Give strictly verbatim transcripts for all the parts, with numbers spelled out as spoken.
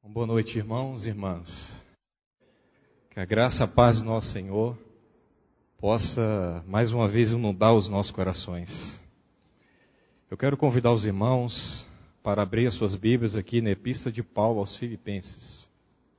Boa noite, irmãos e irmãs. Que a graça e a paz do nosso Senhor possa, mais uma vez, inundar os nossos corações. Eu quero convidar os irmãos para abrir as suas Bíblias aqui na Epístola de Paulo aos Filipenses.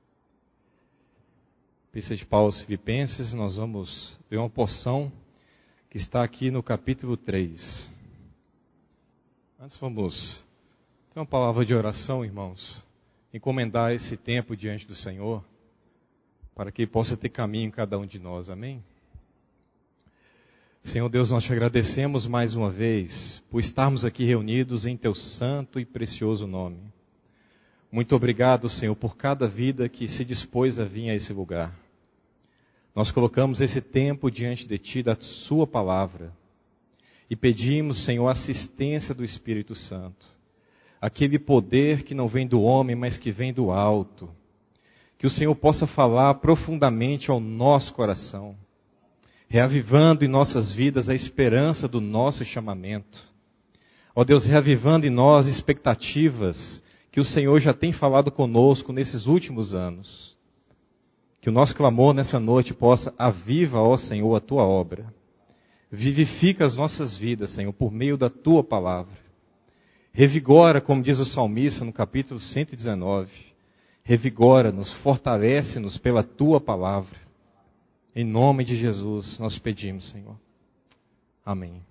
Epístola de Paulo aos Filipenses, nós vamos ver uma porção que está aqui no capítulo três. Antes vamos ter uma palavra de oração, irmãos. Encomendar esse tempo diante do Senhor, para que Ele possa ter caminho em cada um de nós, amém? Senhor Deus, nós te agradecemos mais uma vez, por estarmos aqui reunidos em Teu santo e precioso nome. Muito obrigado, Senhor, por cada vida que se dispôs a vir a esse lugar. Nós colocamos esse tempo diante de Ti, da Sua palavra, e pedimos, Senhor, a assistência do Espírito Santo. Aquele poder que não vem do homem, mas que vem do alto. Que o Senhor possa falar profundamente ao nosso coração, reavivando em nossas vidas a esperança do nosso chamamento. Ó Deus, reavivando em nós expectativas que o Senhor já tem falado conosco nesses últimos anos. Que o nosso clamor nessa noite possa: aviva, ó Senhor, a Tua obra. Vivifica as nossas vidas, Senhor, por meio da Tua palavra. Revigora, como diz o salmista no capítulo cento e dezenove, revigora-nos, fortalece-nos pela Tua palavra. Em nome de Jesus nós pedimos, Senhor. Amém.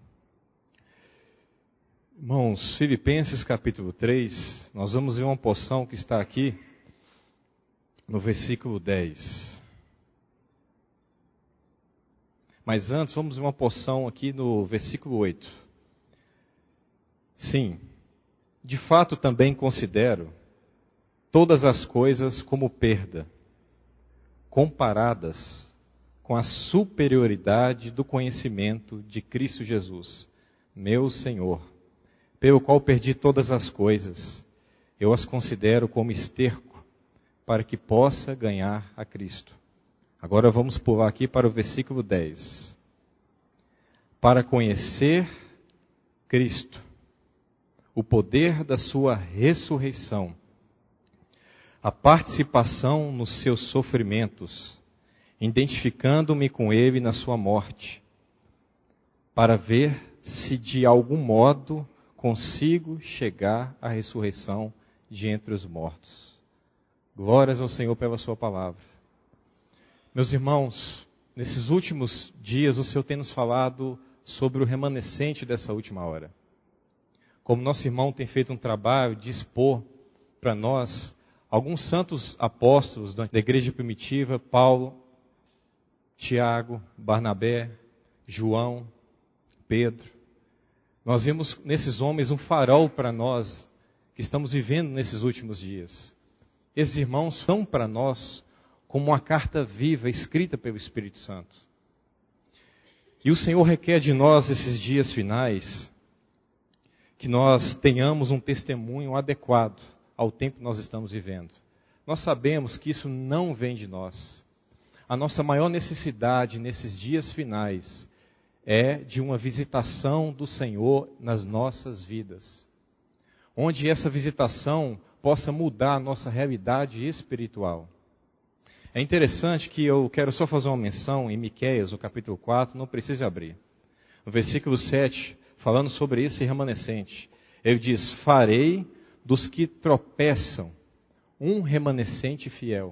Irmãos, Filipenses capítulo três, nós vamos ver uma porção que está aqui no versículo dez. Mas antes, vamos ver uma porção aqui no versículo oito. Sim. De fato, também considero todas as coisas como perda, comparadas com a superioridade do conhecimento de Cristo Jesus, meu Senhor, pelo qual perdi todas as coisas. Eu as considero como esterco, para que possa ganhar a Cristo. Agora vamos pular aqui para o versículo dez. Para conhecer Cristo, o poder da sua ressurreição, a participação nos seus sofrimentos, identificando-me com ele na sua morte, para ver se de algum modo consigo chegar à ressurreição de entre os mortos. Glórias ao Senhor pela sua palavra. Meus irmãos, nesses últimos dias o Senhor tem nos falado sobre o remanescente dessa última hora. Como nosso irmão tem feito um trabalho de expor para nós alguns santos apóstolos da igreja primitiva, Paulo, Tiago, Barnabé, João, Pedro. Nós vimos nesses homens um farol para nós que estamos vivendo nesses últimos dias. Esses irmãos são para nós como uma carta viva escrita pelo Espírito Santo. E o Senhor requer de nós esses dias finais que nós tenhamos um testemunho adequado ao tempo que nós estamos vivendo. Nós sabemos que isso não vem de nós. A nossa maior necessidade nesses dias finais é de uma visitação do Senhor nas nossas vidas. Onde essa visitação possa mudar a nossa realidade espiritual. É interessante que eu quero só fazer uma menção em Miqueias, no capítulo quatro, não precisa abrir. No versículo sete, falando sobre esse remanescente, ele diz: farei dos que tropeçam um remanescente fiel.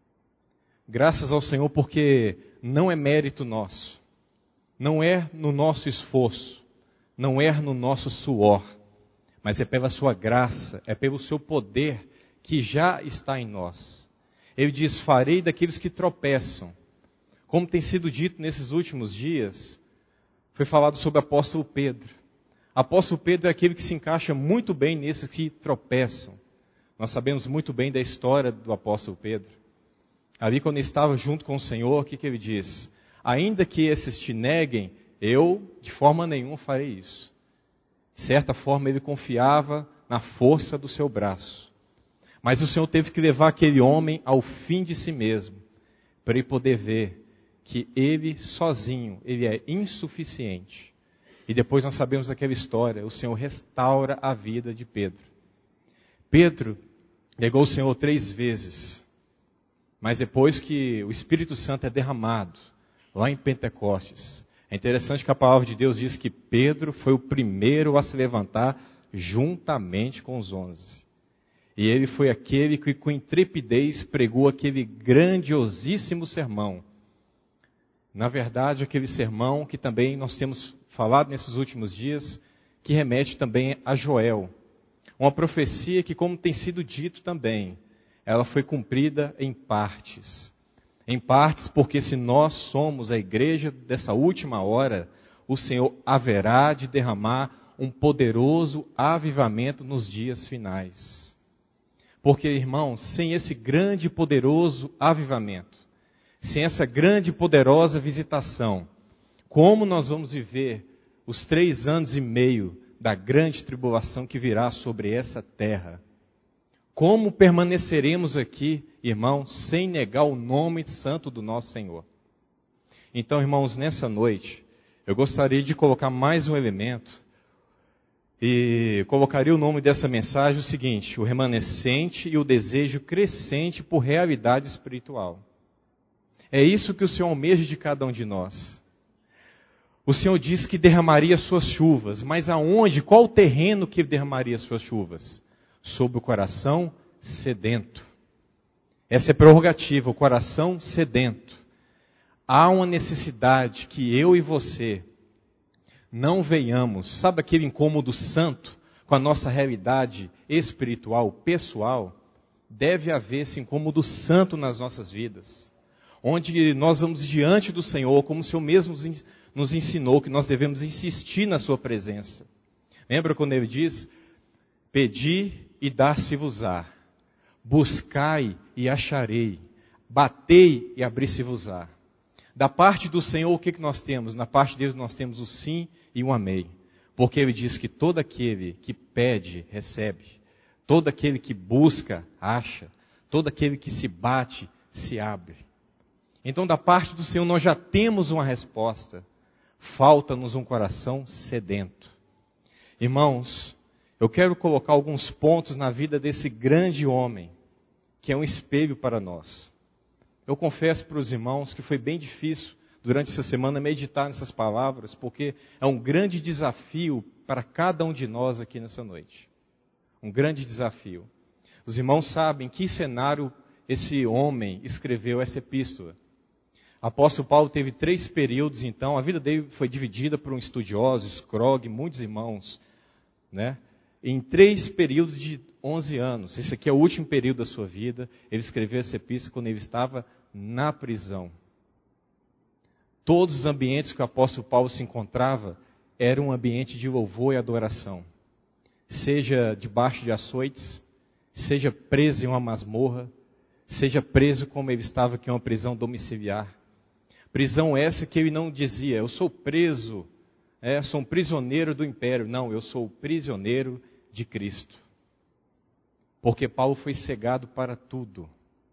Graças ao Senhor, porque não é mérito nosso, não é no nosso esforço, não é no nosso suor, mas é pela sua graça, é pelo seu poder que já está em nós. Ele diz: farei daqueles que tropeçam. Como tem sido dito nesses últimos dias, foi falado sobre o apóstolo Pedro. O apóstolo Pedro é aquele que se encaixa muito bem nesses que tropeçam. Nós sabemos muito bem da história do apóstolo Pedro. Ali, quando ele estava junto com o Senhor, o que, que ele diz? Ainda que esses te neguem, eu de forma nenhuma farei isso. De certa forma, ele confiava na força do seu braço. Mas o Senhor teve que levar aquele homem ao fim de si mesmo, para ele poder ver que ele sozinho, ele é insuficiente. E depois nós sabemos daquela história, o Senhor restaura a vida de Pedro. Pedro negou o Senhor três vezes. Mas depois que o Espírito Santo é derramado, lá em Pentecostes, é interessante que a palavra de Deus diz que Pedro foi o primeiro a se levantar juntamente com os onze. E ele foi aquele que com intrepidez pregou aquele grandiosíssimo sermão. Na verdade, aquele sermão que também nós temos falado nesses últimos dias, que remete também a Joel. Uma profecia que, como tem sido dito também, ela foi cumprida em partes. Em partes porque se nós somos a igreja dessa última hora, o Senhor haverá de derramar um poderoso avivamento nos dias finais. Porque, irmãos, sem esse grande e poderoso avivamento, sem essa grande e poderosa visitação, como nós vamos viver os três anos e meio da grande tribulação que virá sobre essa terra? Como permaneceremos aqui, irmãos, sem negar o nome santo do nosso Senhor? Então, irmãos, nessa noite, eu gostaria de colocar mais um elemento, e colocaria o nome dessa mensagem o seguinte: o remanescente e o desejo crescente por realidade espiritual. É isso que o Senhor almeja de cada um de nós. O Senhor disse que derramaria suas chuvas, mas aonde, qual o terreno que derramaria suas chuvas? Sobre o coração sedento. Essa é a prerrogativa, o coração sedento. Há uma necessidade que eu e você não venhamos, sabe aquele incômodo santo com a nossa realidade espiritual, pessoal? Deve haver esse incômodo santo nas nossas vidas, onde nós vamos diante do Senhor, como o Senhor mesmo nos ensinou, que nós devemos insistir na sua presença. Lembra quando ele diz: pedi e dar-se-vos-á, buscai e acharei, batei e abrir-se-vos-á. Da parte do Senhor, o que, que nós temos? Na parte de Deus nós temos o sim e o amém. Porque ele diz que todo aquele que pede, recebe. Todo aquele que busca, acha. Todo aquele que se bate, se abre. Então, da parte do Senhor, nós já temos uma resposta. Falta-nos um coração sedento. Irmãos, eu quero colocar alguns pontos na vida desse grande homem, que é um espelho para nós. Eu confesso para os irmãos que foi bem difícil, durante essa semana, meditar nessas palavras, porque é um grande desafio para cada um de nós aqui nessa noite. Um grande desafio. Os irmãos sabem que cenário esse homem escreveu essa epístola. O apóstolo Paulo teve três períodos, então, a vida dele foi dividida por um estudioso, Scrog, muitos irmãos, né? Em três períodos de onze anos. Esse aqui é o último período da sua vida. Ele escreveu essa epístola quando ele estava na prisão. Todos os ambientes que o apóstolo Paulo se encontrava eram um ambiente de louvor e adoração. Seja debaixo de açoites, seja preso em uma masmorra, seja preso como ele estava aqui em uma prisão domiciliar. Prisão essa que ele não dizia: eu sou preso, é, sou um prisioneiro do império. Não, eu sou o prisioneiro de Cristo. Porque Paulo foi cegado para tudo.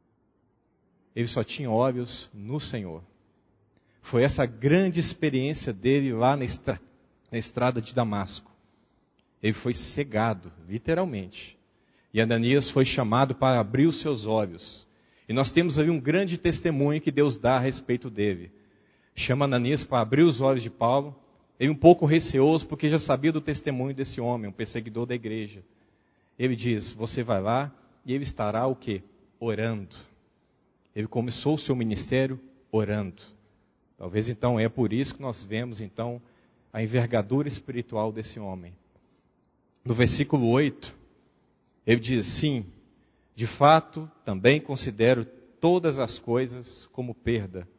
Ele só tinha olhos no Senhor. Foi essa grande experiência dele lá na, estra- na estrada de Damasco. Ele foi cegado, literalmente. E Ananias foi chamado para abrir os seus olhos. E nós temos ali um grande testemunho que Deus dá a respeito dele. Chama Ananias para abrir os olhos de Paulo. Ele um pouco receoso, porque já sabia do testemunho desse homem, um perseguidor da igreja. Ele diz: você vai lá e ele estará o quê? Orando. Ele começou o seu ministério orando. Talvez então é por isso que nós vemos então a envergadura espiritual desse homem. No versículo oito, ele diz: sim, de fato, também considero todas as coisas como perda,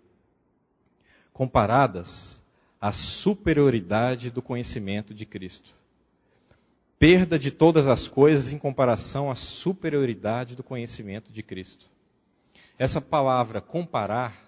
comparadas à superioridade do conhecimento de Cristo. Perda de todas as coisas em comparação à superioridade do conhecimento de Cristo. Essa palavra comparar,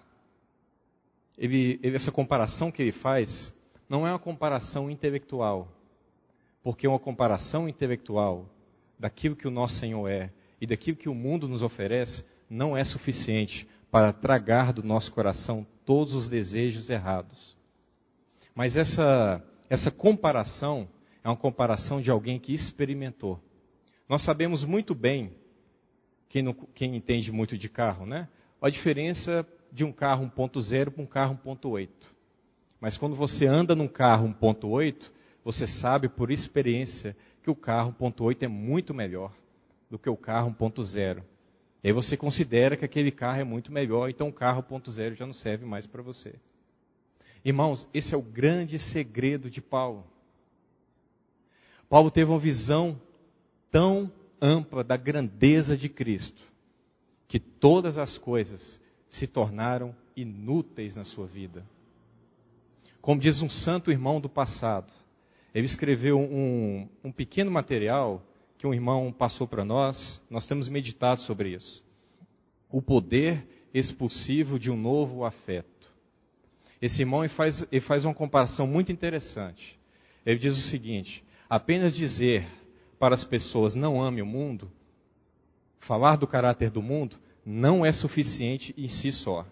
ele, ele, essa comparação que ele faz, não é uma comparação intelectual. Porque uma comparação intelectual daquilo que o nosso Senhor é e daquilo que o mundo nos oferece, não é suficiente para tragar do nosso coração todos os desejos errados. Mas essa, essa comparação é uma comparação de alguém que experimentou. Nós sabemos muito bem Quem, não, quem entende muito de carro, né? A diferença de um carro um ponto zero para um carro um ponto oito. Mas quando você anda num carro um ponto oito, você sabe por experiência que o carro um ponto oito é muito melhor do que o carro um ponto zero. E aí você considera que aquele carro é muito melhor, então o carro um ponto zero já não serve mais para você. Irmãos, esse é o grande segredo de Paulo. Paulo teve uma visão tão ampla da grandeza de Cristo, que todas as coisas se tornaram inúteis na sua vida. Como diz um santo irmão do passado, ele escreveu um, um pequeno material que um irmão passou para nós, nós temos meditado sobre isso. O poder expulsivo de um novo afeto. Esse irmão ele faz, ele faz uma comparação muito interessante. Ele diz o seguinte: apenas dizer para as pessoas não ame o mundo, falar do caráter do mundo, não é suficiente em si só.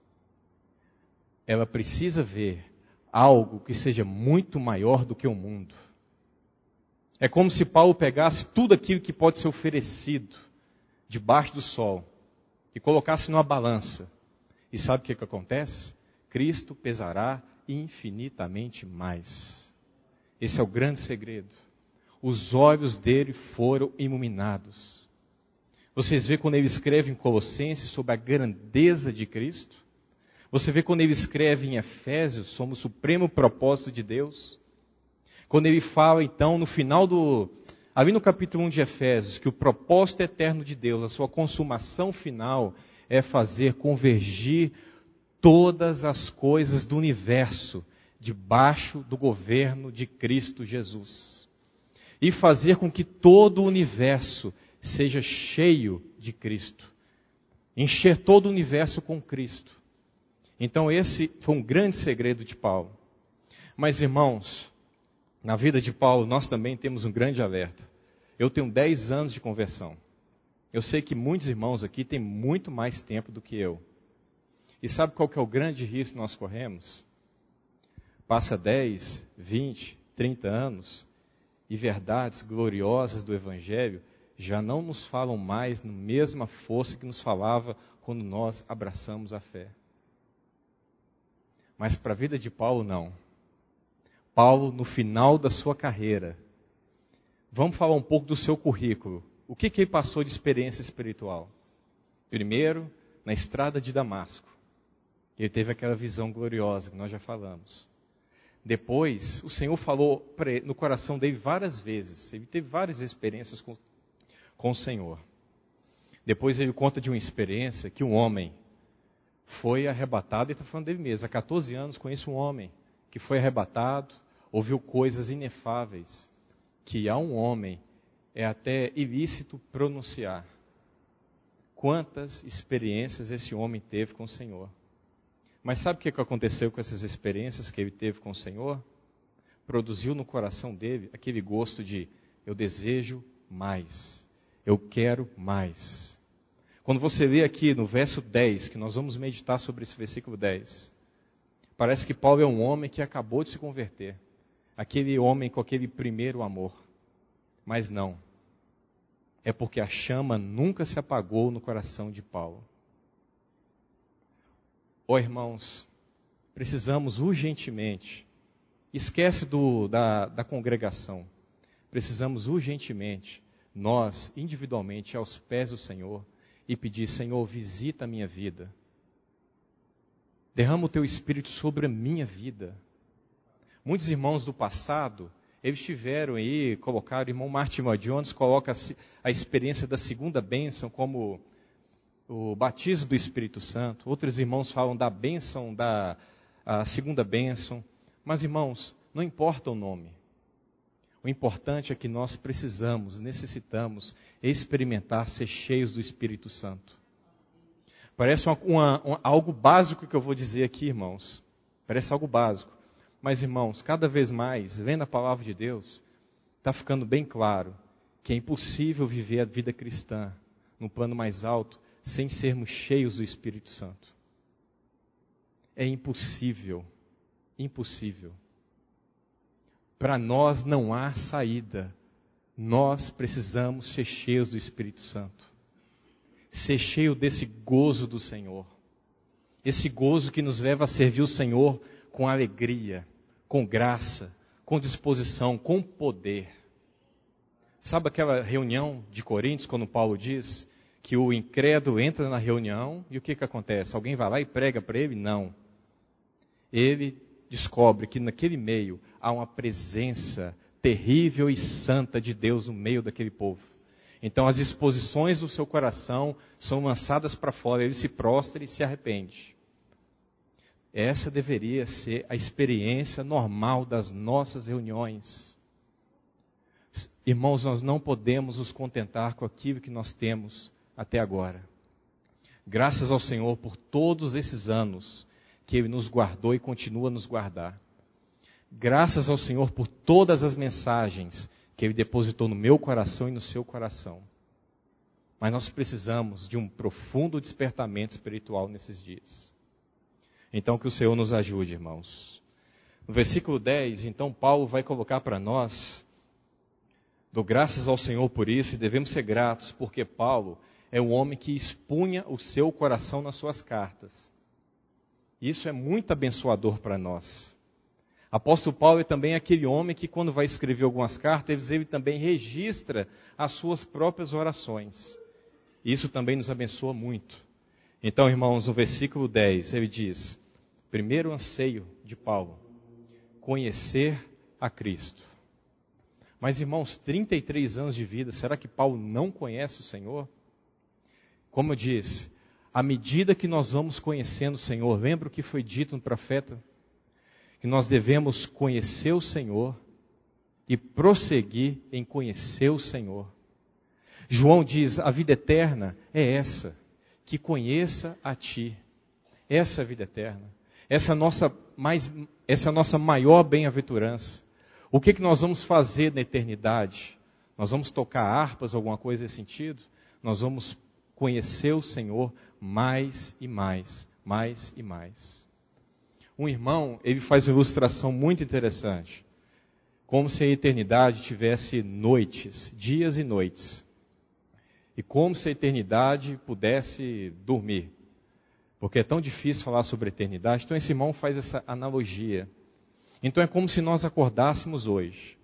Ela precisa ver algo que seja muito maior do que o mundo. É como se Paulo pegasse tudo aquilo que pode ser oferecido debaixo do sol e colocasse numa balança. E sabe o que, que acontece? Cristo pesará infinitamente mais. Esse é o grande segredo. Os olhos dele foram iluminados. Vocês vê quando ele escreve em Colossenses sobre a grandeza de Cristo? Você vê quando ele escreve em Efésios sobre o supremo propósito de Deus? Quando ele fala, então, no final do... ali no capítulo um de Efésios, que o propósito eterno de Deus, a sua consumação final, é fazer convergir todas as coisas do universo debaixo do governo de Cristo Jesus. E fazer com que todo o universo seja cheio de Cristo. Encher todo o universo com Cristo. Então esse foi um grande segredo de Paulo. Mas irmãos, na vida de Paulo nós também temos um grande alerta. Eu tenho dez anos de conversão. Eu sei que muitos irmãos aqui têm muito mais tempo do que eu. E sabe qual que é o grande risco que nós corremos? Passa dez, vinte, trinta anos e verdades gloriosas do Evangelho já não nos falam mais na mesma força que nos falava quando nós abraçamos a fé. Mas para a vida de Paulo, não. Paulo, no final da sua carreira, vamos falar um pouco do seu currículo. O que, que ele passou de experiência espiritual? Primeiro, na estrada de Damasco. Ele teve aquela visão gloriosa que nós já falamos. Depois, o Senhor falou no coração dele várias vezes. Ele teve várias experiências com, com o Senhor. Depois ele conta de uma experiência que um homem foi arrebatado, e está falando dele mesmo. Há catorze anos conheço um homem que foi arrebatado, ouviu coisas inefáveis, que a um homem é até ilícito pronunciar. Quantas experiências esse homem teve com o Senhor. Mas sabe o que aconteceu com essas experiências que ele teve com o Senhor? Produziu no coração dele aquele gosto de, eu desejo mais, eu quero mais. Quando você lê aqui no verso dez, que nós vamos meditar sobre esse versículo dez, parece que Paulo é um homem que acabou de se converter. Aquele homem com aquele primeiro amor. Mas não. É porque a chama nunca se apagou no coração de Paulo. Ó irmãos, precisamos urgentemente, esquece do, da, da congregação, precisamos urgentemente, nós, individualmente, aos pés do Senhor, e pedir, Senhor, visita a minha vida. Derrama o teu Espírito sobre a minha vida. Muitos irmãos do passado, eles tiveram aí, colocaram, o irmão Martin Lloyd Jones coloca a, a experiência da segunda bênção como o batismo do Espírito Santo. Outros irmãos falam da bênção, da a segunda bênção. Mas irmãos, não importa o nome. O importante é que nós precisamos, necessitamos experimentar ser cheios do Espírito Santo. Parece uma, uma, uma, algo básico que eu vou dizer aqui, irmãos. Parece algo básico. Mas, irmãos, cada vez mais, lendo a palavra de Deus, está ficando bem claro que é impossível viver a vida cristã no plano mais alto sem sermos cheios do Espírito Santo. É impossível. Impossível. Para nós não há saída. Nós precisamos ser cheios do Espírito Santo. ser cheio desse gozo do Senhor. Esse gozo que nos leva a servir o Senhor com alegria, com graça, com disposição, com poder. Sabe aquela reunião de Coríntios, quando Paulo diz que o incrédulo entra na reunião e o que, que acontece? Alguém vai lá e prega para ele? Não. Ele descobre que naquele meio há uma presença terrível e santa de Deus no meio daquele povo. Então as disposições do seu coração são lançadas para fora, ele se prostra e se arrepende. Essa deveria ser a experiência normal das nossas reuniões. Irmãos, nós não podemos nos contentar com aquilo que nós temos até agora. Graças ao Senhor por todos esses anos que Ele nos guardou e continua a nos guardar. Graças ao Senhor por todas as mensagens que Ele depositou no meu coração e no seu coração. Mas nós precisamos de um profundo despertamento espiritual nesses dias. Então que o Senhor nos ajude, irmãos. No versículo dez, então Paulo vai colocar para nós: dou graças ao Senhor por isso e devemos ser gratos, porque Paulo é um homem que expunha o seu coração nas suas cartas. Isso é muito abençoador para nós. Apóstolo Paulo é também aquele homem que, quando vai escrever algumas cartas, ele também registra as suas próprias orações. Isso também nos abençoa muito. Então, irmãos, no versículo dez, ele diz: primeiro anseio de Paulo, conhecer a Cristo. Mas, irmãos, trinta e três anos de vida, será que Paulo não conhece o Senhor? Como eu disse, à medida que nós vamos conhecendo o Senhor, lembra o que foi dito no profeta? Que nós devemos conhecer o Senhor e prosseguir em conhecer o Senhor. João diz, a vida eterna é essa, que conheça a Ti. Essa é a vida eterna. Essa é a nossa, mais, essa é a nossa maior bem-aventurança. O que, que nós vamos fazer na eternidade? Nós vamos tocar harpas, alguma coisa nesse sentido? Nós vamos conhecer o Senhor mais e mais, mais e mais. Um irmão, ele faz uma ilustração muito interessante. Como se a eternidade tivesse noites, dias e noites. E como se a eternidade pudesse dormir. Porque é tão difícil falar sobre a eternidade. Então esse irmão faz essa analogia. Então é como se nós acordássemos hoje.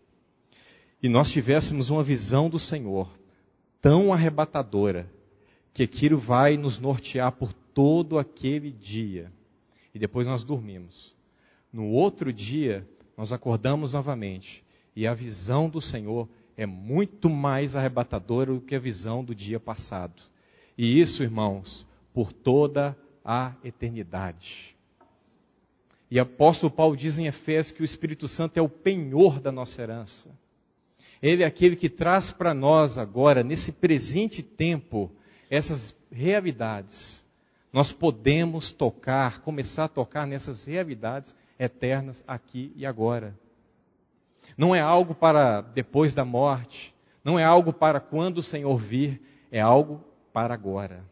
E nós tivéssemos uma visão do Senhor tão arrebatadora, que aquilo vai nos nortear por todo aquele dia. E depois nós dormimos. No outro dia, nós acordamos novamente. E a visão do Senhor é muito mais arrebatadora do que a visão do dia passado. E isso, irmãos, por toda a eternidade. E o apóstolo Paulo diz em Efésios que o Espírito Santo é o penhor da nossa herança. Ele é aquele que traz para nós agora, nesse presente tempo, essas realidades. Nós podemos tocar, começar a tocar nessas realidades eternas aqui e agora. Não é algo para depois da morte, não é algo para quando o Senhor vir, é algo para agora.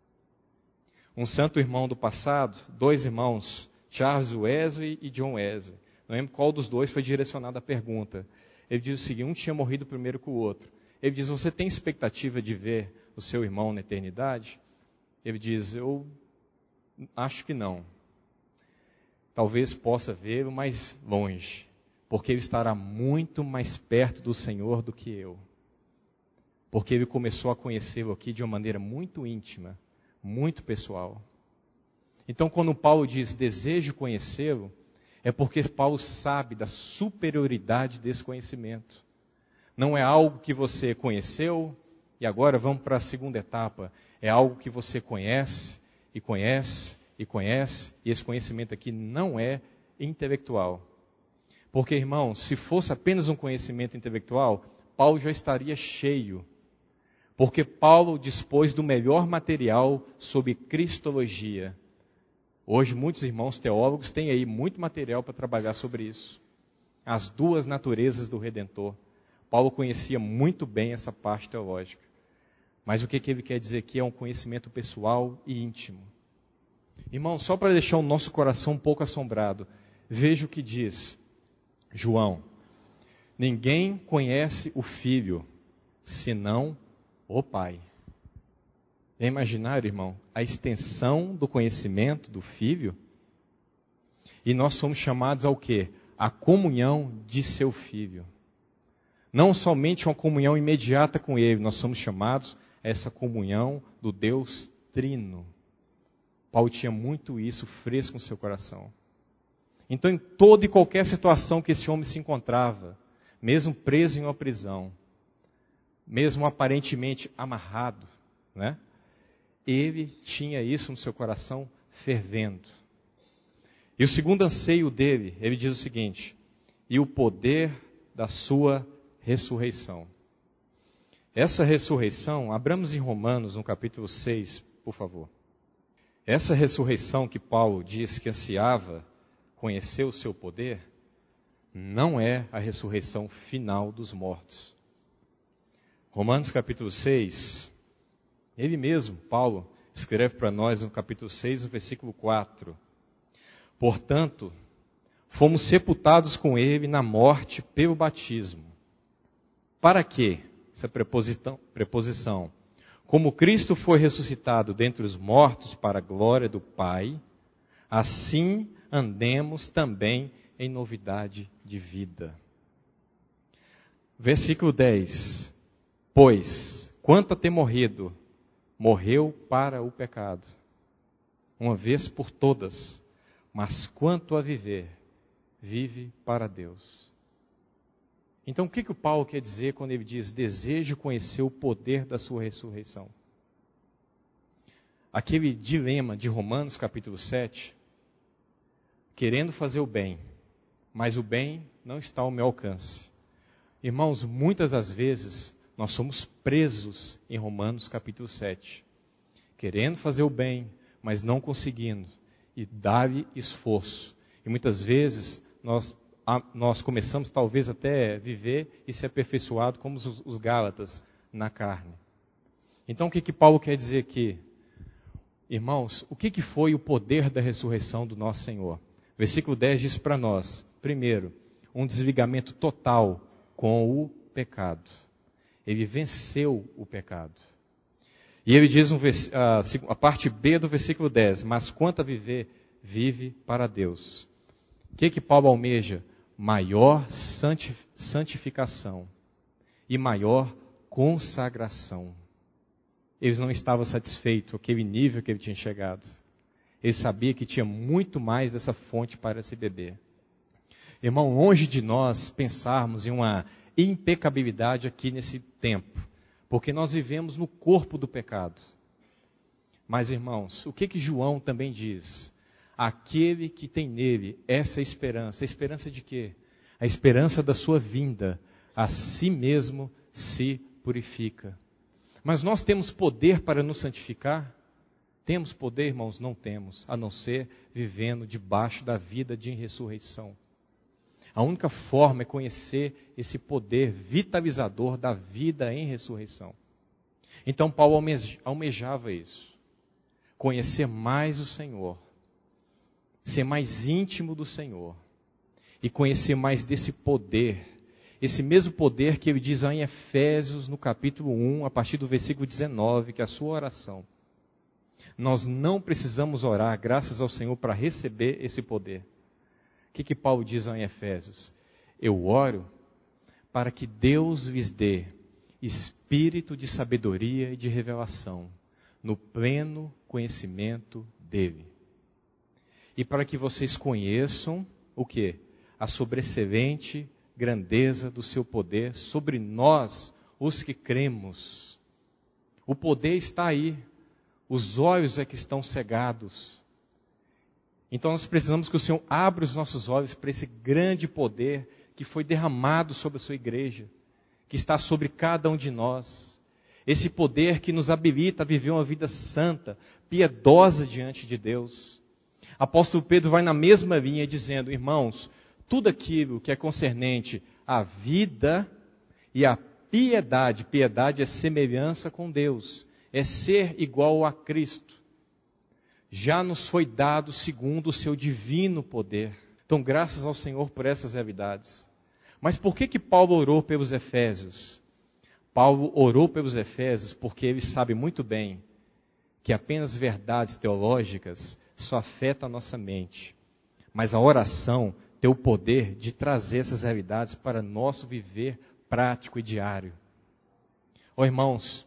Um santo irmão do passado, dois irmãos, Charles Wesley e John Wesley, não lembro qual dos dois foi direcionada a pergunta. Ele diz o seguinte, um tinha morrido primeiro que o outro. Ele diz, você tem expectativa de ver o seu irmão na eternidade? Ele diz, eu acho que não. Talvez possa vê-lo mais longe, porque ele estará muito mais perto do Senhor do que eu. Porque ele começou a conhecê-lo aqui de uma maneira muito íntima, muito pessoal. Então, quando Paulo diz, desejo conhecê-lo, é porque Paulo sabe da superioridade desse conhecimento. Não é algo que você conheceu, e agora vamos para a segunda etapa. É algo que você conhece, e conhece, e conhece, e esse conhecimento aqui não é intelectual. Porque, irmãos, se fosse apenas um conhecimento intelectual, Paulo já estaria cheio. Porque Paulo dispôs do melhor material sobre cristologia. Hoje, muitos irmãos teólogos têm aí muito material para trabalhar sobre isso. As duas naturezas do Redentor. Paulo conhecia muito bem essa parte teológica. Mas o que, que ele quer dizer aqui é um conhecimento pessoal e íntimo. Irmão, só para deixar o nosso coração um pouco assombrado, veja o que diz João. Ninguém conhece o Filho, senão o Pai. Já imaginaram, irmão, a extensão do conhecimento do Filho? E nós somos chamados ao quê? A comunhão de seu Filho. Não somente uma comunhão imediata com Ele, nós somos chamados a essa comunhão do Deus Trino. Paulo tinha muito isso fresco no seu coração. Então, em toda e qualquer situação que esse homem se encontrava, mesmo preso em uma prisão, mesmo aparentemente amarrado, né? Ele tinha isso no seu coração fervendo. E o segundo anseio dele, ele diz o seguinte: e o poder da sua ressurreição. Essa ressurreição, abramos em Romanos, no capítulo seis, por favor. Essa ressurreição que Paulo diz que ansiava conhecer o seu poder, não é a ressurreição final dos mortos. Romanos capítulo seis, ele mesmo, Paulo, escreve para nós no capítulo seis, no versículo quatro. Portanto, fomos sepultados com ele na morte pelo batismo. Para quê? Essa preposição, preposição. Como Cristo foi ressuscitado dentre os mortos para a glória do Pai, assim andemos também em novidade de vida. Versículo dez. Pois, quanto a ter morrido, morreu para o pecado, uma vez por todas, mas quanto a viver, vive para Deus. Então, o que, que o Paulo quer dizer quando ele diz, desejo conhecer o poder da sua ressurreição? Aquele dilema de Romanos capítulo sete, querendo fazer o bem, mas o bem não está ao meu alcance. Irmãos, muitas das vezes, nós somos presos em Romanos capítulo sete, querendo fazer o bem, mas não conseguindo, e dar-lhe esforço. E muitas vezes, nós A, nós começamos talvez até viver e ser aperfeiçoado como os, os Gálatas na carne. Então o que, que Paulo quer dizer aqui? Irmãos, o que, que foi o poder da ressurreição do nosso Senhor? Versículo dez diz para nós, primeiro, um desligamento total com o pecado. Ele venceu o pecado. E ele diz um, a, a parte B do versículo dez, mas quanto a viver, vive para Deus. O que, que Paulo almeja? Maior santificação e maior consagração. Ele não estava satisfeito com aquele nível que ele tinha chegado. Ele sabia que tinha muito mais dessa fonte para se beber. Irmão, longe de nós pensarmos em uma impecabilidade aqui nesse tempo, porque nós vivemos no corpo do pecado. Mas, irmãos, o que que João também diz? Aquele que tem nele essa esperança. A esperança de quê? A esperança da sua vinda. A si mesmo se purifica. Mas nós temos poder para nos santificar? Temos poder, irmãos? Não temos, a não ser vivendo debaixo da vida de ressurreição. A única forma é conhecer esse poder vitalizador da vida em ressurreição. Então Paulo almejava isso. Conhecer mais o Senhor. Ser mais íntimo do Senhor e conhecer mais desse poder, esse mesmo poder que ele diz em Efésios, no capítulo um, a partir do versículo dezenove, que é a sua oração. Nós não precisamos orar, graças ao Senhor, para receber esse poder. O que, que Paulo diz em Efésios? Eu oro para que Deus lhes dê espírito de sabedoria e de revelação, no pleno conhecimento dele. E para que vocês conheçam o quê? A sobreexcelente grandeza do seu poder sobre nós, os que cremos. O poder está aí. Os olhos é que estão cegados. Então nós precisamos que o Senhor abra os nossos olhos para esse grande poder que foi derramado sobre a sua igreja, que está sobre cada um de nós. Esse poder que nos habilita a viver uma vida santa, piedosa diante de Deus. Apóstolo Pedro vai na mesma linha dizendo, irmãos, tudo aquilo que é concernente à vida e à piedade, piedade é semelhança com Deus, é ser igual a Cristo, já nos foi dado segundo o seu divino poder. Então, graças ao Senhor por essas realidades. Mas por que que Paulo orou pelos Efésios? Paulo orou pelos Efésios porque ele sabe muito bem que apenas verdades teológicas só afetam a nossa mente. Mas a oração tem o poder de trazer essas realidades para nosso viver prático e diário. Ó irmãos,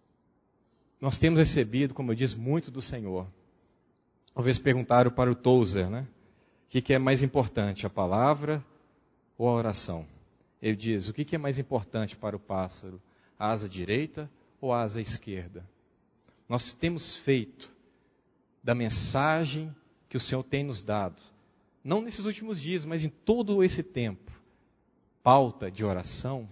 nós temos recebido, como eu disse, muito do Senhor. Uma vez perguntaram para o Tozer, né? O que, que é mais importante, a palavra ou a oração? Ele diz, o que, que é mais importante para o pássaro? A asa direita ou a asa esquerda? Nós temos feito da mensagem que o Senhor tem nos dado, não nesses últimos dias, mas em todo esse tempo, pauta de oração.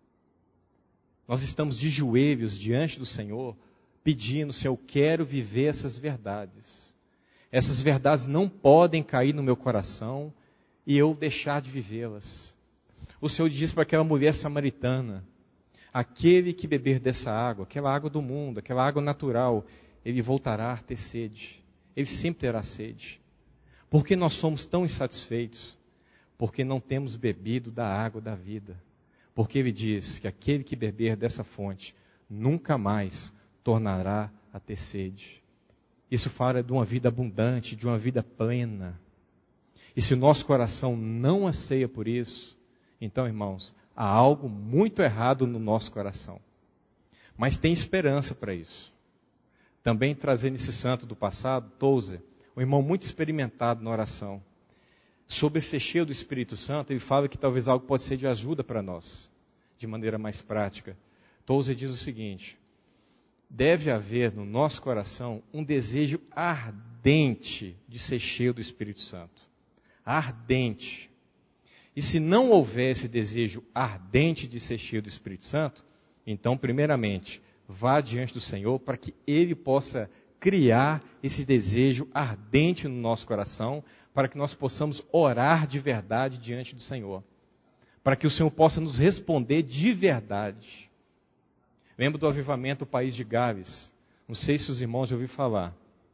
Nós estamos de joelhos diante do Senhor, pedindo, Senhor, eu quero viver essas verdades. Essas verdades não podem cair no meu coração e eu deixar de vivê-las. O Senhor diz para aquela mulher samaritana, aquele que beber dessa água, aquela água do mundo, aquela água natural, ele voltará a ter sede. Ele sempre terá sede. Por que nós somos tão insatisfeitos? Porque não temos bebido da água da vida. Porque ele diz que aquele que beber dessa fonte nunca mais tornará a ter sede. Isso fala de uma vida abundante, de uma vida plena. E se o nosso coração não anseia por isso, então, irmãos, há algo muito errado no nosso coração. Mas tem esperança para isso. Também trazendo esse santo do passado, Tozer, um irmão muito experimentado na oração. Sobre ser cheio do Espírito Santo, ele fala que talvez algo pode ser de ajuda para nós, de maneira mais prática. Tozer diz o seguinte, deve haver no nosso coração um desejo ardente de ser cheio do Espírito Santo. Ardente. E se não houver esse desejo ardente de ser cheio do Espírito Santo, então, primeiramente, vá diante do Senhor para que Ele possa criar esse desejo ardente no nosso coração, para que nós possamos orar de verdade diante do Senhor. Para que o Senhor possa nos responder de verdade. Lembro do avivamento do país de Gales. Não sei se os irmãos já ouviram falar.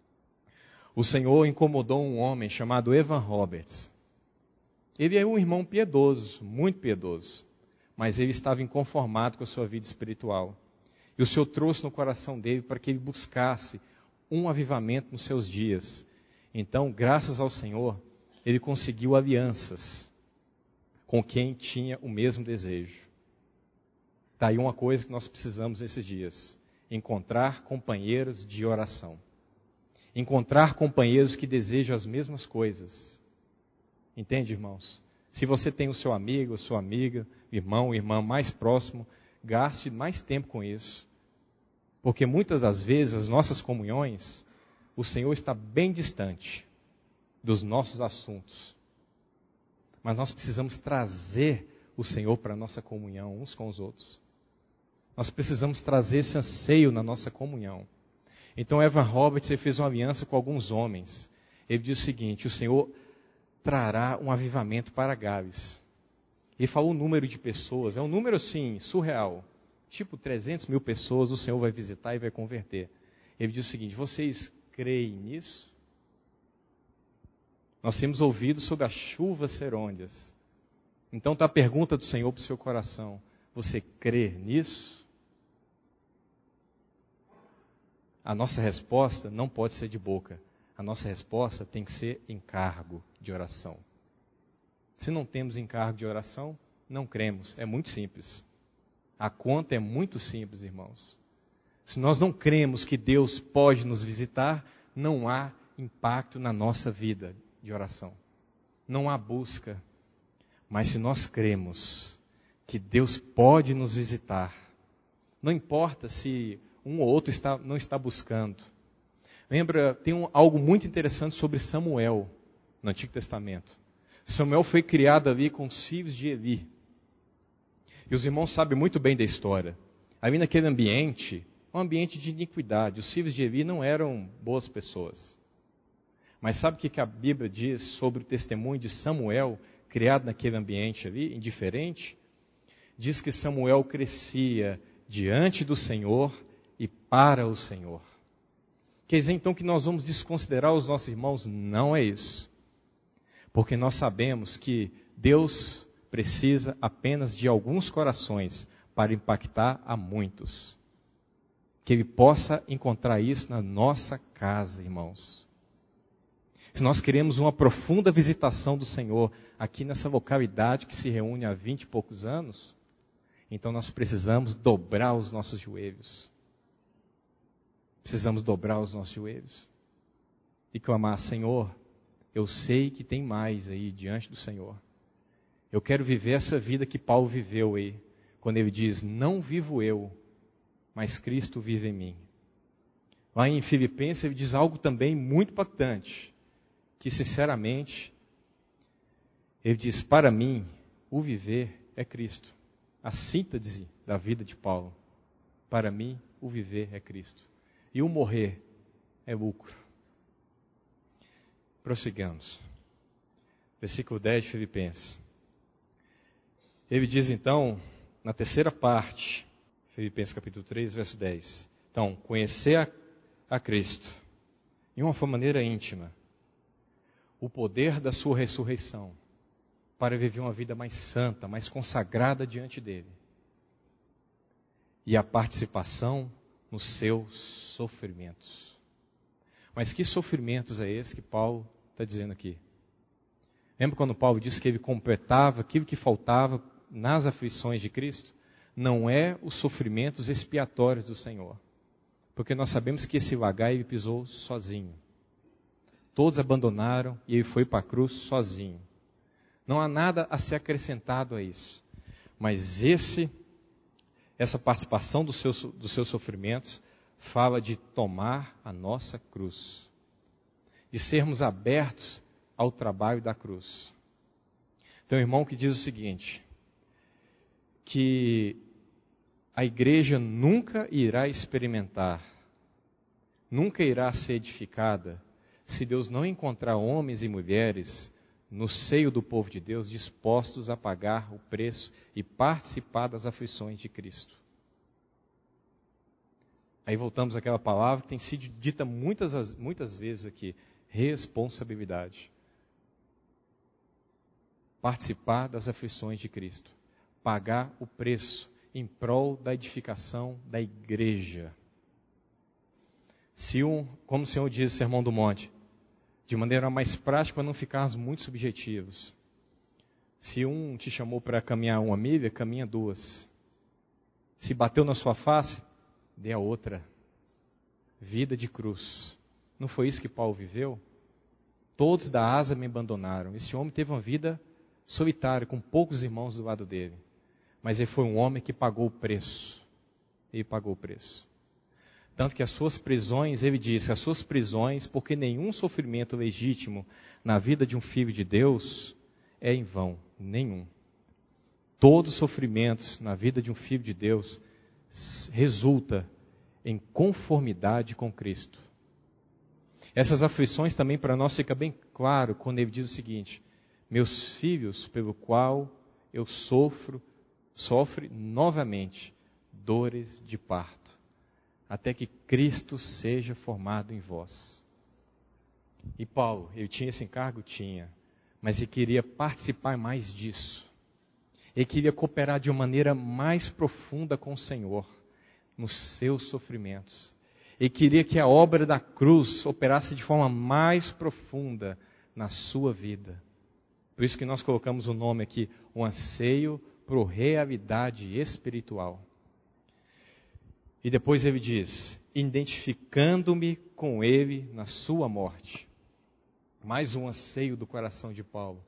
O Senhor incomodou um homem chamado Evan Roberts. Ele é um irmão piedoso, muito piedoso. Mas ele estava inconformado com a sua vida espiritual. E o Senhor trouxe no coração dele para que ele buscasse um avivamento nos seus dias. Então, graças ao Senhor, ele conseguiu alianças com quem tinha o mesmo desejo. Está aí uma coisa que nós precisamos nesses dias. Encontrar companheiros de oração. Encontrar companheiros que desejam as mesmas coisas. Entende, irmãos? Se você tem o seu amigo, a sua amiga, irmão, irmã mais próximo, gaste mais tempo com isso. Porque muitas das vezes as nossas comunhões, o Senhor está bem distante dos nossos assuntos. Mas nós precisamos trazer o Senhor para a nossa comunhão uns com os outros. Nós precisamos trazer esse anseio na nossa comunhão. Então Evan Roberts fez uma aliança com alguns homens. Ele diz o seguinte, o Senhor trará um avivamento para Gales. Ele falou o número de pessoas, é um número assim, surreal. Tipo trezentas mil pessoas o Senhor vai visitar e vai converter. Ele diz o seguinte, vocês creem nisso? Nós temos ouvido sobre as chuvas serôndias. Então está a pergunta do Senhor para o seu coração. Você crê nisso? A nossa resposta não pode ser de boca. A nossa resposta tem que ser encargo de oração. Se não temos encargo de oração, não cremos. É muito simples. A conta é muito simples, irmãos. Se nós não cremos que Deus pode nos visitar, não há impacto na nossa vida de oração. Não há busca. Mas se nós cremos que Deus pode nos visitar, não importa se um ou outro está, não está buscando. Lembra, tem um, algo muito interessante sobre Samuel, no Antigo Testamento. Samuel foi criado ali com os filhos de Eli. E os irmãos sabem muito bem da história. Ali naquele ambiente, um ambiente de iniquidade. Os filhos de Eli não eram boas pessoas. Mas sabe o que a Bíblia diz sobre o testemunho de Samuel, criado naquele ambiente ali, indiferente? Diz que Samuel crescia diante do Senhor e para o Senhor. Quer dizer então que nós vamos desconsiderar os nossos irmãos? Não é isso. Porque nós sabemos que Deus precisa apenas de alguns corações para impactar a muitos. Que Ele possa encontrar isso na nossa casa, irmãos. Se nós queremos uma profunda visitação do Senhor aqui nessa localidade que se reúne há vinte e poucos anos, então nós precisamos dobrar os nossos joelhos. Precisamos dobrar os nossos joelhos e clamar: Senhor, eu sei que tem mais aí diante do Senhor. Eu quero viver essa vida que Paulo viveu aí, quando ele diz: não vivo eu, mas Cristo vive em mim. Lá em Filipenses ele diz algo também muito impactante, que sinceramente, ele diz: para mim, o viver é Cristo. A síntese da vida de Paulo: para mim, o viver é Cristo. E o morrer é lucro. Prossigamos. Versículo dez de Filipenses. Ele diz então, na terceira parte, Filipenses capítulo três, verso dez. Então, conhecer a, a Cristo, de uma maneira íntima, o poder da sua ressurreição, para viver uma vida mais santa, mais consagrada diante dele, e a participação nos seus sofrimentos. Mas que sofrimentos é esse que Paulo está dizendo aqui? Lembra quando Paulo disse que ele completava aquilo que faltava nas aflições de Cristo? Não é os sofrimentos expiatórios do Senhor. Porque nós sabemos que esse vagar ele pisou sozinho. Todos abandonaram e ele foi para a cruz sozinho. Não há nada a ser acrescentado a isso. Mas esse, essa participação dos seus, dos seus sofrimentos fala de tomar a nossa cruz. De sermos abertos ao trabalho da cruz. Tem um irmão que diz o seguinte, que a igreja nunca irá experimentar, nunca irá ser edificada, se Deus não encontrar homens e mulheres no seio do povo de Deus dispostos a pagar o preço e participar das aflições de Cristo. Aí voltamos àquela palavra que tem sido dita muitas, muitas vezes aqui, responsabilidade. Participar das aflições de Cristo. Pagar o preço em prol da edificação da igreja. Se um, como o Senhor diz no Sermão do Monte, de maneira mais prática para não ficarmos muito subjetivos. Se um te chamou para caminhar uma milha, caminha duas. Se bateu na sua face, dê a outra. Vida de cruz. Não foi isso que Paulo viveu? Todos da asa me abandonaram. Esse homem teve uma vida solitária, com poucos irmãos do lado dele. Mas ele foi um homem que pagou o preço. Ele pagou o preço. Tanto que as suas prisões, ele diz, as suas prisões, porque nenhum sofrimento legítimo na vida de um filho de Deus é em vão. Nenhum. Todos os sofrimentos na vida de um filho de Deus resulta em conformidade com Cristo. Essas aflições também para nós fica bem claro quando ele diz o seguinte: meus filhos, pelo qual eu sofro, sofre novamente dores de parto, até que Cristo seja formado em vós. E Paulo, ele tinha esse encargo? Tinha, mas ele queria participar mais disso. Ele queria cooperar de uma maneira mais profunda com o Senhor, nos seus sofrimentos. Ele queria que a obra da cruz operasse de forma mais profunda na sua vida. Por isso que nós colocamos o nome aqui, um anseio por realidade espiritual. E depois ele diz, identificando-me com ele na sua morte. Mais um anseio do coração de Paulo.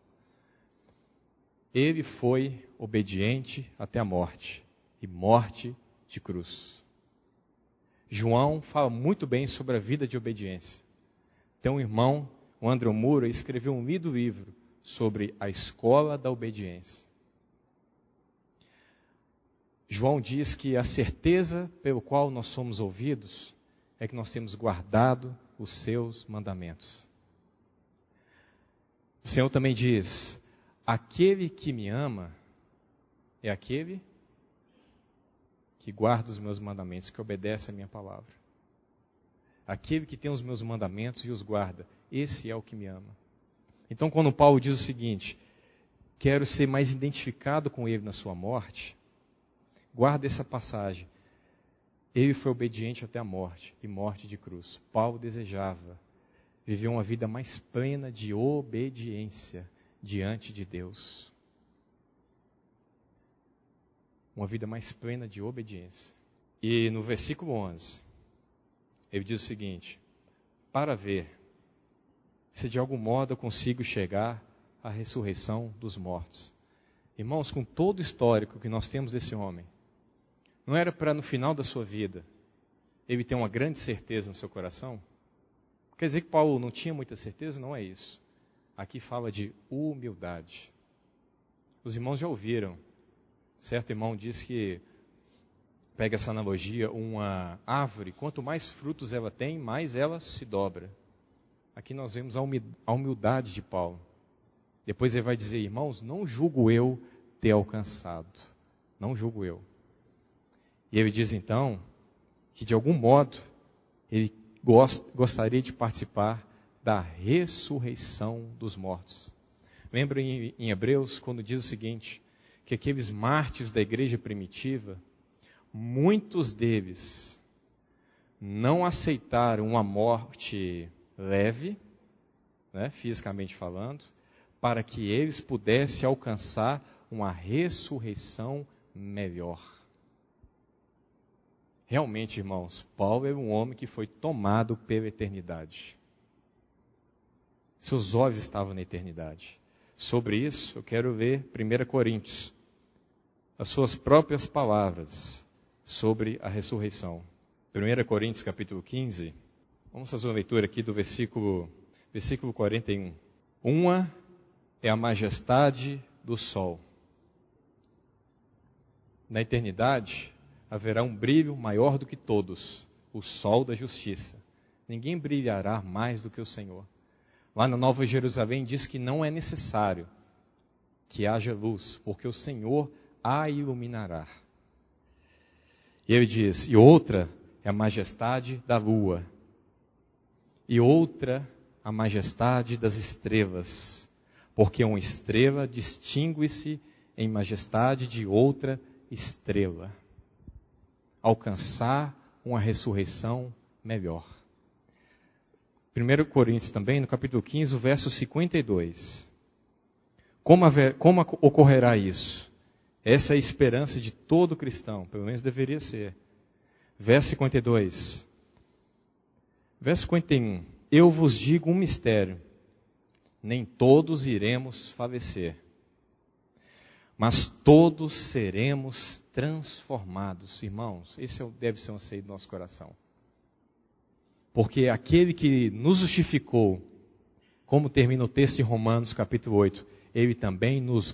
Ele foi obediente até a morte, e morte de cruz. João fala muito bem sobre a vida de obediência. Tem um irmão, o André Moura, escreveu um lindo livro sobre a escola da obediência. João diz que a certeza pelo qual nós somos ouvidos é que nós temos guardado os seus mandamentos. O Senhor também diz, aquele que me ama é aquele que guarda os meus mandamentos, que obedece a minha palavra. Aquele que tem os meus mandamentos e os guarda, esse é o que me ama. Então, quando Paulo diz o seguinte, quero ser mais identificado com ele na sua morte, guarda essa passagem. Ele foi obediente até a morte, e morte de cruz. Paulo desejava viver uma vida mais plena de obediência diante de Deus. Uma vida mais plena de obediência. E no versículo onze, ele diz o seguinte: para ver se de algum modo eu consigo chegar à ressurreição dos mortos. Irmãos, com todo o histórico que nós temos desse homem, não era para no final da sua vida ele ter uma grande certeza no seu coração? Quer dizer que Paulo não tinha muita certeza? Não é isso. Aqui fala de humildade. Os irmãos já ouviram. Certo irmão disse que, pega essa analogia, uma árvore, quanto mais frutos ela tem, mais ela se dobra. Aqui nós vemos a humildade de Paulo. Depois ele vai dizer: irmãos, não julgo eu ter alcançado. Não julgo eu. E ele diz então que de algum modo ele gost, gostaria de participar da ressurreição dos mortos. Lembra em, em Hebreus quando diz o seguinte, que aqueles mártires da igreja primitiva, muitos deles não aceitaram uma morte leve, né, fisicamente falando, para que eles pudessem alcançar uma ressurreição melhor. Realmente, irmãos, Paulo é um homem que foi tomado pela eternidade. Seus olhos estavam na eternidade. Sobre isso, eu quero ver primeira Coríntios, as suas próprias palavras sobre a ressurreição. primeira Coríntios, capítulo quinze, vamos fazer uma leitura aqui do versículo, versículo quarenta e um. Uma é a majestade do sol. Na eternidade, haverá um brilho maior do que todos, o sol da justiça. Ninguém brilhará mais do que o Senhor. Lá na Nova Jerusalém diz que não é necessário que haja luz, porque o Senhor a iluminará. E ele diz, e outra é a majestade da lua, e outra a majestade das estrelas, porque uma estrela distingue-se em majestade de outra estrela. Alcançar uma ressurreição melhor. primeira Coríntios também, no capítulo quinze, o verso cinquenta e dois. Como, haver, como ocorrerá isso? Essa é a esperança de todo cristão, pelo menos deveria ser. Verso cinquenta e dois. Verso cinquenta e um. Eu vos digo um mistério. Nem todos iremos falecer, mas todos seremos transformados. Irmãos, esse deve ser um anseio do nosso coração. Porque aquele que nos justificou, como termina o texto em Romanos capítulo oito, ele também nos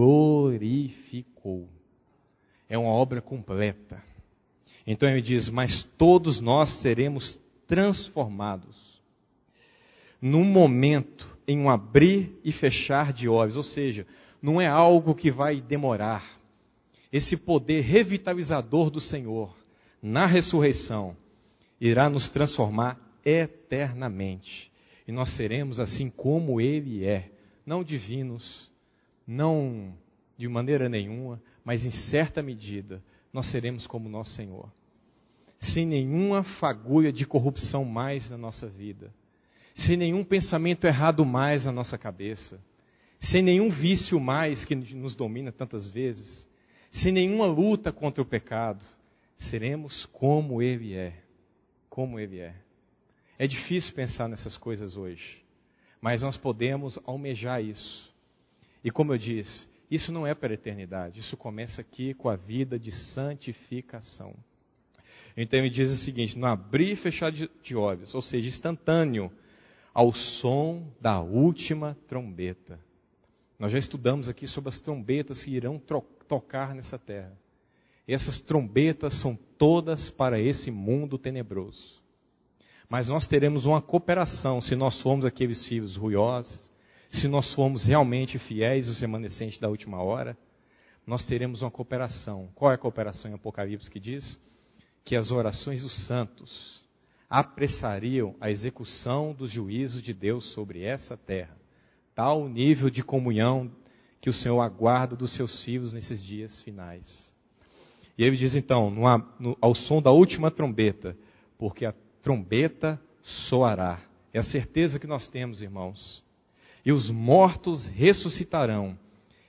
glorificou. É uma obra completa. Então ele diz, mas todos nós seremos transformados. Num momento, em um abrir e fechar de olhos, ou seja, não é algo que vai demorar. Esse poder revitalizador do Senhor, na ressurreição, irá nos transformar eternamente. E nós seremos assim como Ele é. Não divinos, não de maneira nenhuma, mas em certa medida, nós seremos como nosso Senhor. Sem nenhuma fagulha de corrupção mais na nossa vida. Sem nenhum pensamento errado mais na nossa cabeça. Sem nenhum vício mais que nos domina tantas vezes. Sem nenhuma luta contra o pecado. Seremos como Ele é. Como Ele é. É difícil pensar nessas coisas hoje. Mas nós podemos almejar isso. E como eu disse, isso não é para a eternidade. Isso começa aqui com a vida de santificação. Então ele diz o seguinte, no abrir e fechar de, de olhos, ou seja, instantâneo, ao som da última trombeta. Nós já estudamos aqui sobre as trombetas que irão tro- tocar nessa terra. E essas trombetas são todas para esse mundo tenebroso. Mas nós teremos uma cooperação se nós formos aqueles filhos ruiosos, se nós formos realmente fiéis os remanescentes da última hora, nós teremos uma cooperação. Qual é a cooperação em Apocalipse que diz? Que as orações dos santos apressariam a execução do juízo de Deus sobre essa terra. Tal nível de comunhão que o Senhor aguarda dos seus filhos nesses dias finais. E ele diz então, no, no, ao som da última trombeta, porque a trombeta soará. É a certeza que nós temos, irmãos. E os mortos ressuscitarão,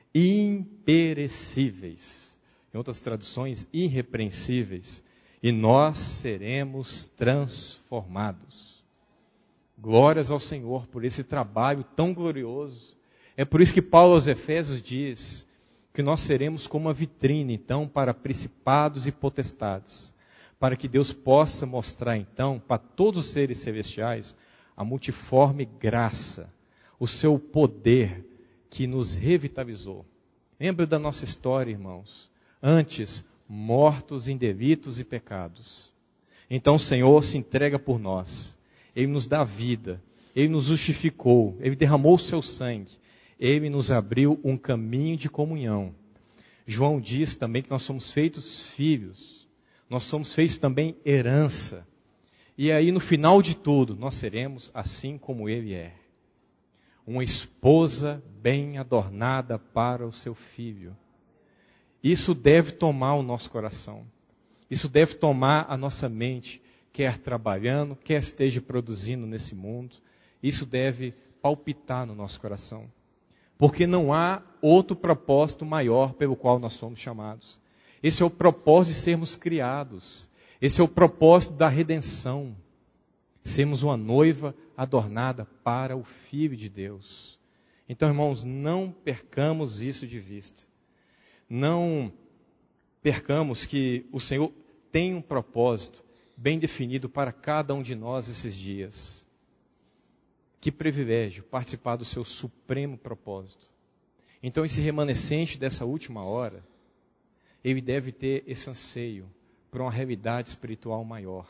imperecíveis. Em outras traduções, irrepreensíveis. E nós seremos transformados. Glórias ao Senhor por esse trabalho tão glorioso. É por isso que Paulo aos Efésios diz que nós seremos como uma vitrine, então, para principados e potestades, para que Deus possa mostrar, então, para todos os seres celestiais, a multiforme graça, o seu poder que nos revitalizou. Lembra da nossa história, irmãos? Antes, mortos em delitos e pecados. Então o Senhor se entrega por nós. Ele nos dá vida. Ele nos justificou. Ele derramou o seu sangue. Ele nos abriu um caminho de comunhão. João diz também que nós somos feitos filhos. Nós somos feitos também herança. E aí no final de tudo, nós seremos assim como Ele é. Uma esposa bem adornada para o seu filho. Isso deve tomar o nosso coração. Isso deve tomar a nossa mente, quer trabalhando, quer esteja produzindo nesse mundo. Isso deve palpitar no nosso coração. Porque não há outro propósito maior pelo qual nós somos chamados. Esse é o propósito de sermos criados. Esse é o propósito da redenção. Sermos uma noiva adornada para o Filho de Deus. Então, irmãos, não percamos isso de vista. Não percamos que o Senhor tem um propósito bem definido para cada um de nós esses dias. Que privilégio participar do seu supremo propósito. Então esse remanescente dessa última hora, ele deve ter esse anseio por uma realidade espiritual maior.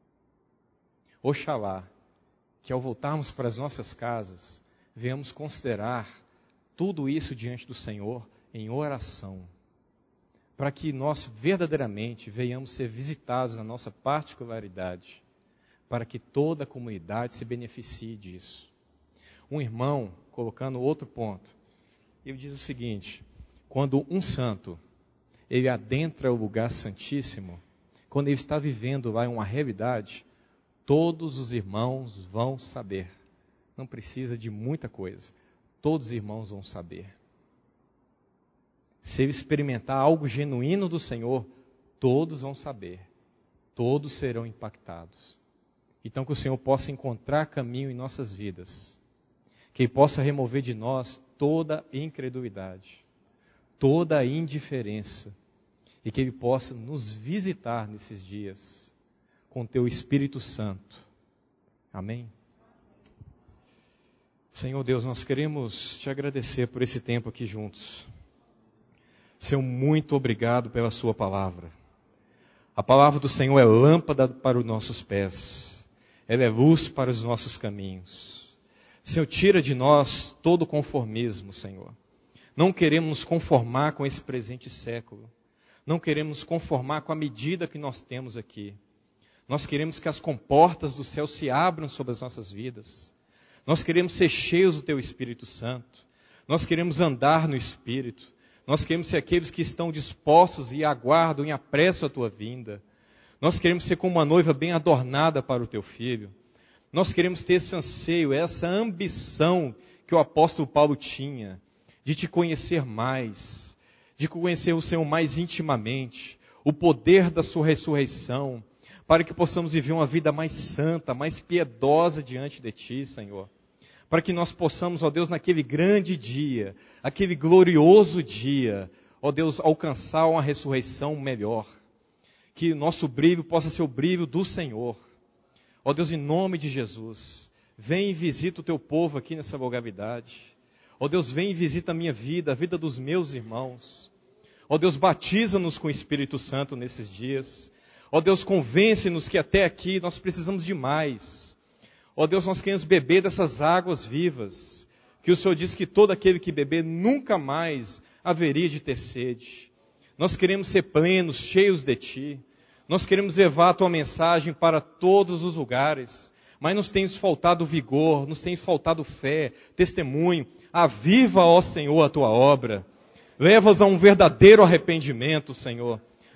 Oxalá que ao voltarmos para as nossas casas, venhamos considerar tudo isso diante do Senhor em oração. Para que nós verdadeiramente venhamos ser visitados na nossa particularidade. Para que toda a comunidade se beneficie disso. Um irmão, colocando outro ponto, ele diz o seguinte: quando um santo, ele adentra o lugar santíssimo, quando ele está vivendo lá uma realidade, todos os irmãos vão saber. Não precisa de muita coisa. Todos os irmãos vão saber. Se ele experimentar algo genuíno do Senhor, todos vão saber. Todos serão impactados. Então que o Senhor possa encontrar caminho em nossas vidas. Que Ele possa remover de nós toda incredulidade, toda indiferença. E que Ele possa nos visitar nesses dias com Teu Espírito Santo. Amém? Senhor Deus, nós queremos Te agradecer por esse tempo aqui juntos. Senhor, muito obrigado pela Sua palavra. A palavra do Senhor é lâmpada para os nossos pés. Ela é luz para os nossos caminhos. Senhor, tira de nós todo o conformismo, Senhor. Não queremos nos conformar com esse presente século. Não queremos nos conformar com a medida que nós temos aqui. Nós queremos que as comportas do céu se abram sobre as nossas vidas. Nós queremos ser cheios do Teu Espírito Santo. Nós queremos andar no Espírito. Nós queremos ser aqueles que estão dispostos e aguardam e apressam a Tua vinda. Nós queremos ser como uma noiva bem adornada para o Teu Filho. Nós queremos ter esse anseio, essa ambição que o apóstolo Paulo tinha, de Te conhecer mais, de conhecer o Senhor mais intimamente, o poder da Sua ressurreição, para que possamos viver uma vida mais santa, mais piedosa diante de Ti, Senhor. Para que nós possamos, ó Deus, naquele grande dia, aquele glorioso dia, ó Deus, alcançar uma ressurreição melhor. Que nosso brilho possa ser o brilho do Senhor. Ó Deus, em nome de Jesus, vem e visita o Teu povo aqui nessa localidade. Ó Deus, vem e visita a minha vida, a vida dos meus irmãos. Ó Deus, batiza-nos com o Espírito Santo nesses dias. Ó Deus, convence-nos que até aqui nós precisamos de mais. Ó Deus, nós queremos beber dessas águas vivas, que o Senhor diz que todo aquele que beber nunca mais haveria de ter sede. Nós queremos ser plenos, cheios de Ti. Nós queremos levar a Tua mensagem para todos os lugares, mas nos tem faltado vigor, nos tem faltado fé, testemunho. Aviva, ó Senhor, a Tua obra. Leva-os a um verdadeiro arrependimento, Senhor.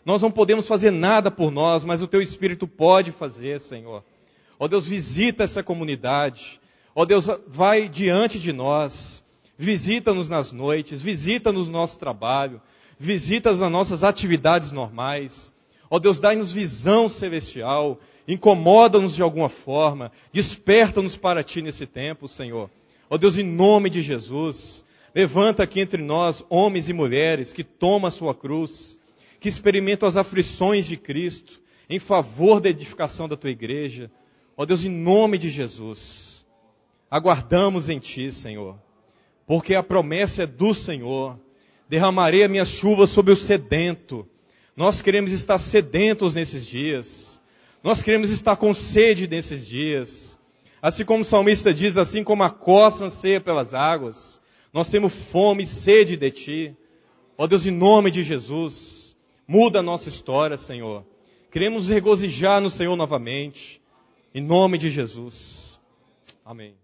Nós não podemos fazer nada por nós, mas o Teu Espírito pode fazer, Senhor. Ó Deus, visita essa comunidade. Ó Deus, vai diante de nós. Visita-nos nas noites, visita-nos no nosso trabalho, visita-nos nas nossas atividades normais. Ó Deus, dai-nos visão celestial, incomoda-nos de alguma forma, desperta-nos para Ti nesse tempo, Senhor. Ó Deus, em nome de Jesus, levanta aqui entre nós homens e mulheres que tomam a sua cruz, que experimentam as aflições de Cristo em favor da edificação da Tua igreja. Ó Deus, em nome de Jesus, aguardamos em Ti, Senhor, porque a promessa é do Senhor. Derramarei a minha chuva sobre o sedento. Nós queremos estar sedentos nesses dias. Nós queremos estar com sede nesses dias. Assim como o salmista diz, assim como a coça anseia pelas águas, nós temos fome e sede de Ti. Ó Deus, em nome de Jesus, muda a nossa história, Senhor. Queremos nos regozijar no Senhor novamente. Em nome de Jesus. Amém.